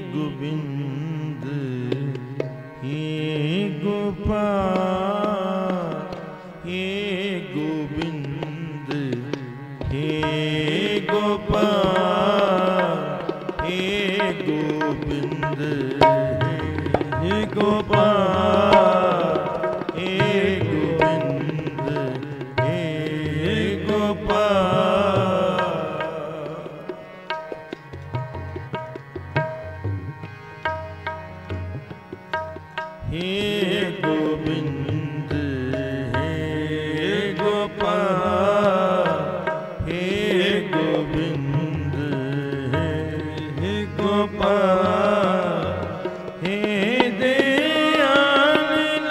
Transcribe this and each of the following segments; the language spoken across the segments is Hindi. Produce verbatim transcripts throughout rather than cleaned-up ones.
गोविंद हे गोपाल हे गोविंद हे गोपाल हे गोविंद हे गोपाल हे गोविंद हे गोपाल हे गोविंद हे गोपाल हे गोविंद हे गोपाल हे दयाल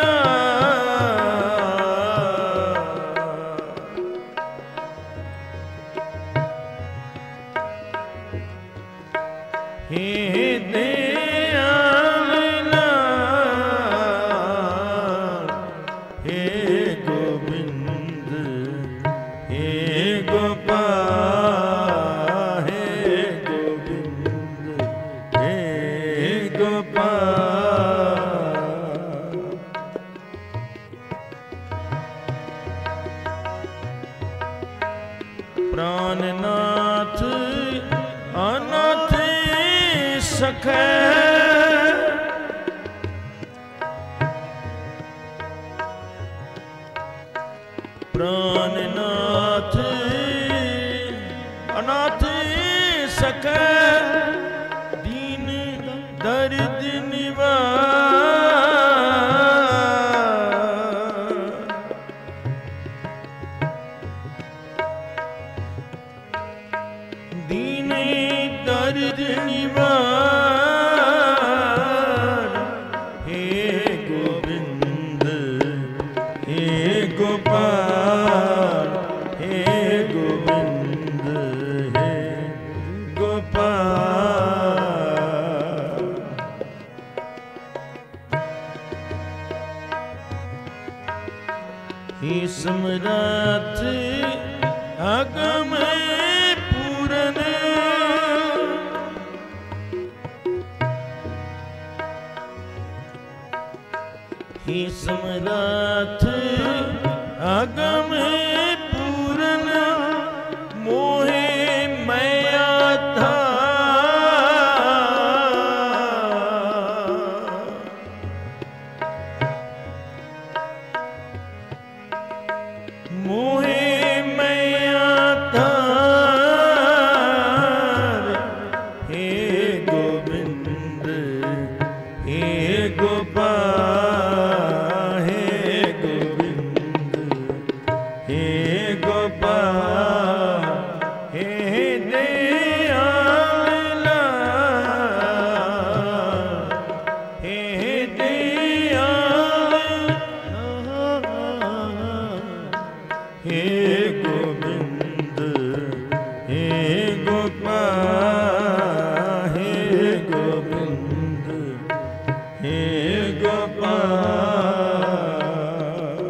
हे दयाल हे गोविंद हे गोपाल हे गोविंद हे गोपाल प्राणनाथ अनाथ सखे प्राणनाथ अनाथ सखे दीन दर्द निवार दीन दर्द निवार हे गोविंद हे गोपाल हे गोविंद हे गोपाल हे समरथ अगम पूरन हे समरथ अगम पूरन मोहे मैया था मोहे मैया था हे गोविंद हे गोपाल हे गोविंद हे गोपाल हे दयाल हे दयाल हे गोविंद हे गोपाल हे गोविंद हे गोपाल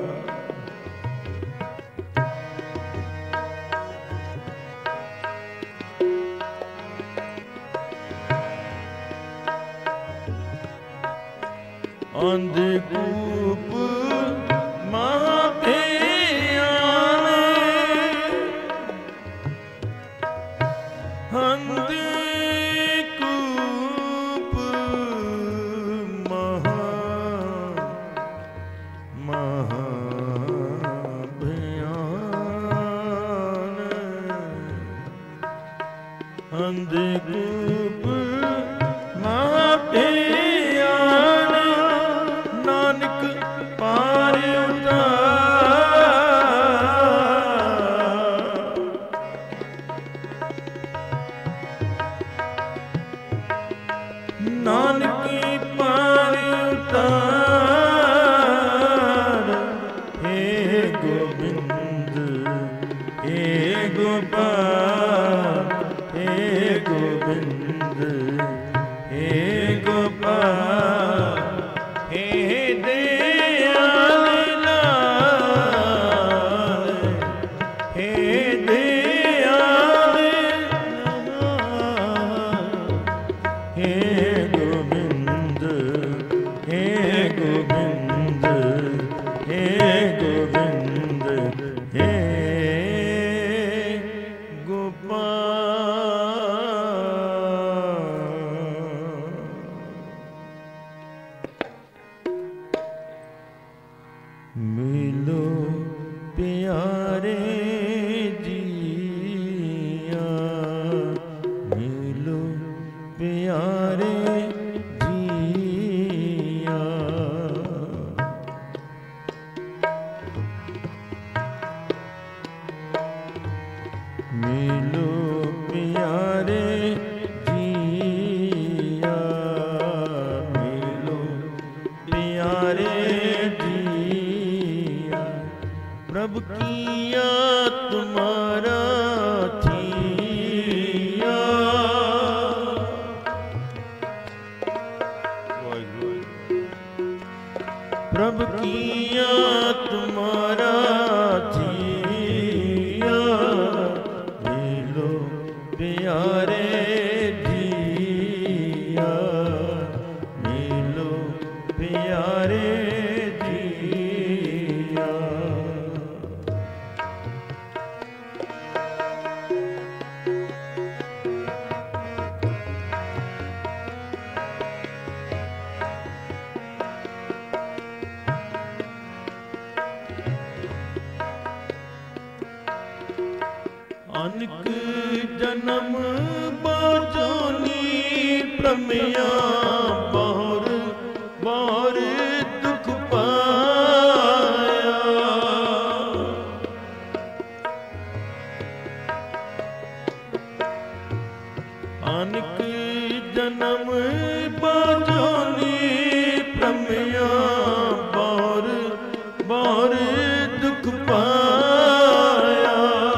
अंधकूप महाभयान अंधकूप महा महाभयान अंधकूप महाभयान नानक पार उतार नानक पार उतार हे गोविंद हे गोपाल हे गोविंद हे गोपाल हे दयाल हे दयाल हे प्यारे जिया। मिलो प्यारे जिया, मिलो प्यारे जिया। प्रभु किया तुम्हारा थिया, प्रभु किया तुम्हारा थिया। मिलो प्यारे जिया, मिलो प्यारे जिया। अनक जन्म बाजोनी प्रमेया, बार बार दुख पाया। अनक जन्म बाजोनी प्रमेया, बार बार दुख पाया।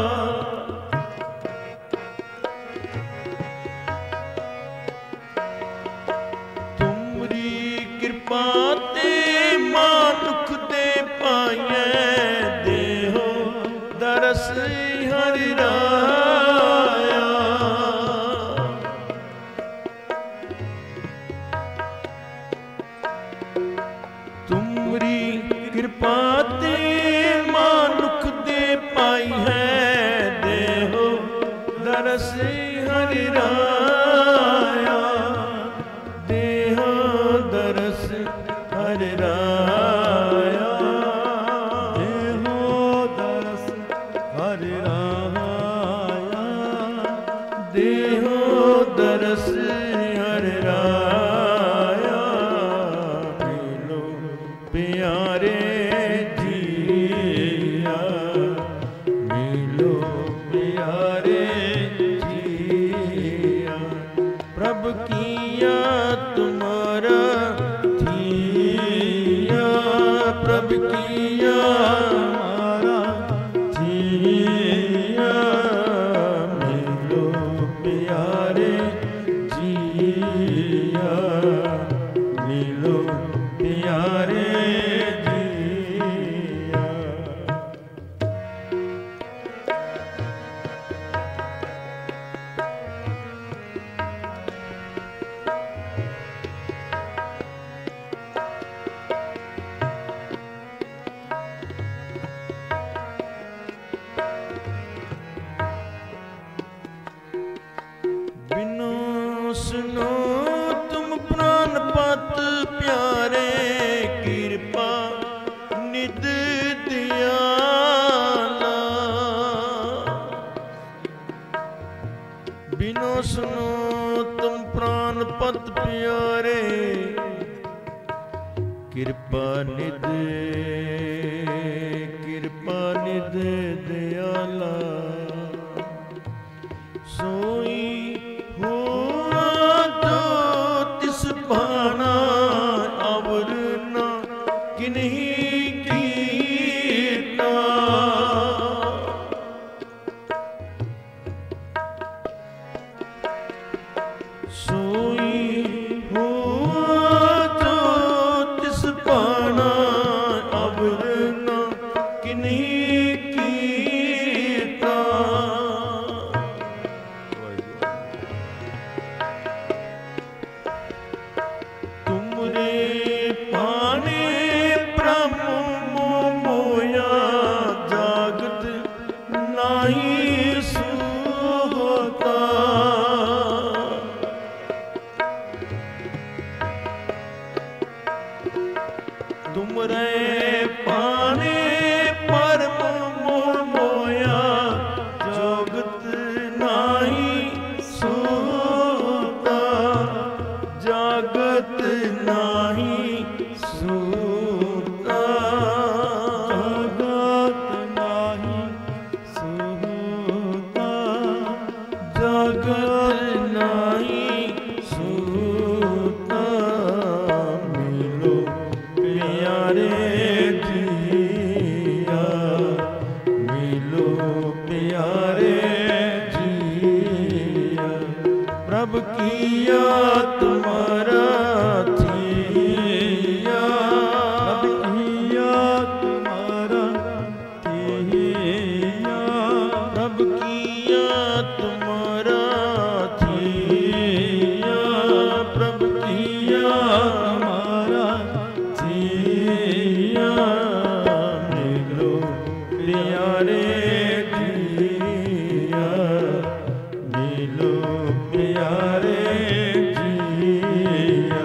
कृपा ते मानुख दे पाइए, देहो दरस हर राया। तुमरी कृपा ते मानुख दे पाई है, देहो दरस हर राया। देहो दरस हर राया, देहो दरस हर राया। देहो दरस हर राया। मिलो प्यारे जिया, मिलो प्यारे जिया। प्रभु किया तुम्हारा थिया, प्रभु किया हमारा थिया। मिलो प्यारे जिया, मिलो प्यारे जिया। बिनो सुनो तुम प्राण पत प्यारे, कृपा निध दयाला। बिनो सुनो तुम प्राण पत प्यारे, कृपा निध कृपा निध दयाला। सोई हुआ जो तिस भाना, अवर ना किन्हीं कीता। सोई हुआ जो तिस भाना, अवर ना किन्हीं कीता। तुमरे पाने ब्रह्म मोया, जागत नाही सोता। तुमरे पाने परम मोया, जगत नाही सोता। तुम्हारा थिया, प्रभ किया तुम्हारा थिया, प्रभ किया तुम्हारा थिया, प्रभ किया हमारा थिया, मिलो प्यारे जिया, मिलो प्यारे जिया।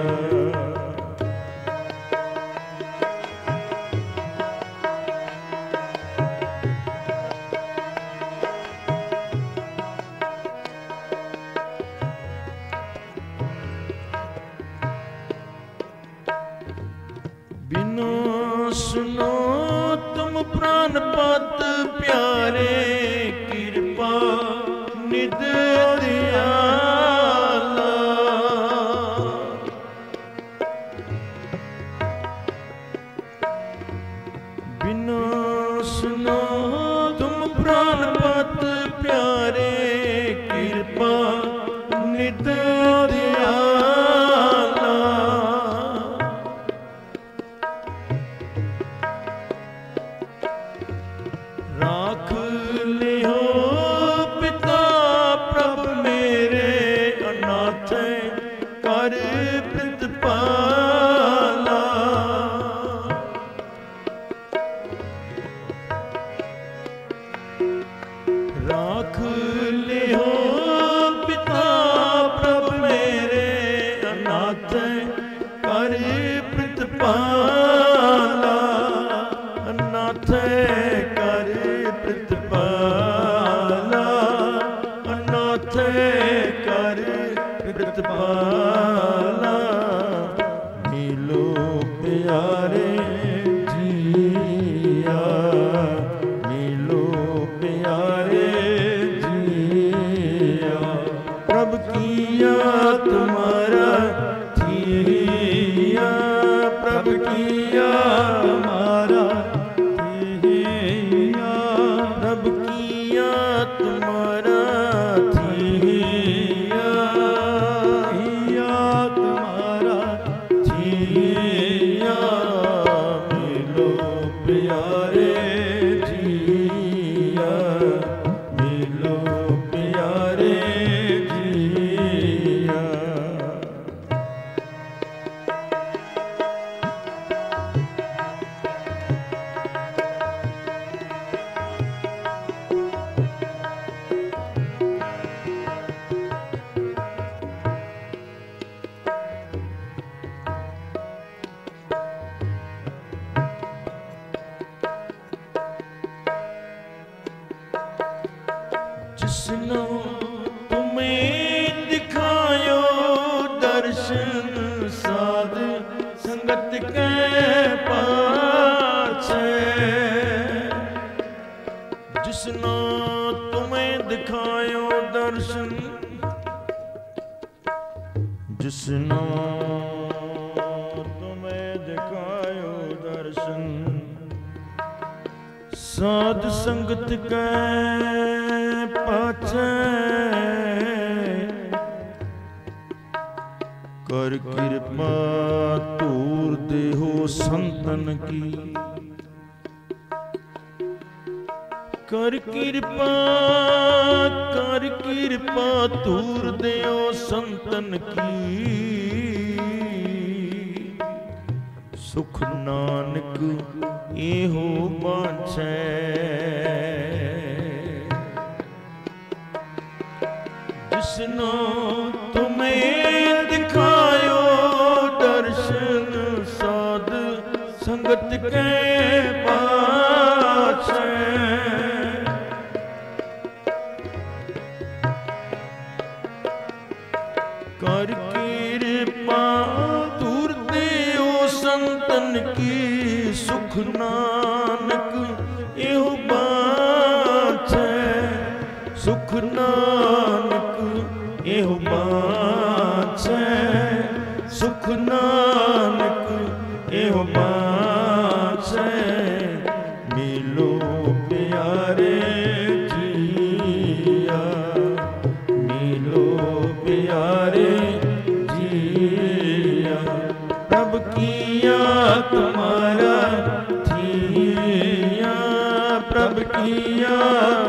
बिनो सुनो तुम प्राण पत प्यारे, कृपा निध दयाला। बिनो सुनो तुम प्राण पत प्यारे, कृपा निध दयाला। राख लियो पिता प्रभ मेरे, अनाथ कर प्रतिपाला। राख लियो पिता प्रभ मेरे, अनाथ कर प्रतिपाला। अनाथ कर प्रतिपाला, अनाथ कर प्रतिपाला। मिलो प्यारे जिया, मिलो प्यारे जिया। प्रभ किया तुम्हारा थिया, प्रभ किया हमारा थिया, प्रभ किया तुम्हारा थिया, थिया तुम्हारा थिया। मिलो प्यारे जिया, मिलो प्यारे जिया। जिसनो तुम्हें दिखायो दर्शन, साध संगत के पाछे। जिसनो तुम्हें दिखायो दर्शन, जिसनो तुम्हें दिखायो दर्शन, साध संगत के पाछे। कर कृपा तूर देहो संतन की, कर कृपा कर कृपा तूर देहो संतन की। सुख नानक एहो बांछे, जिसनो तुम्हें दिखायो दर्शन, साध संगत के पाछे। कर कृपा दूर देओ संतन की, सुख नानक एहो बाछे। सुख नानक एहो बाछे, सुख नानक एहो बाछे। मिलो प्यारे जिया, मिलो प्यारे तुम्हारा थिया प्रभ किया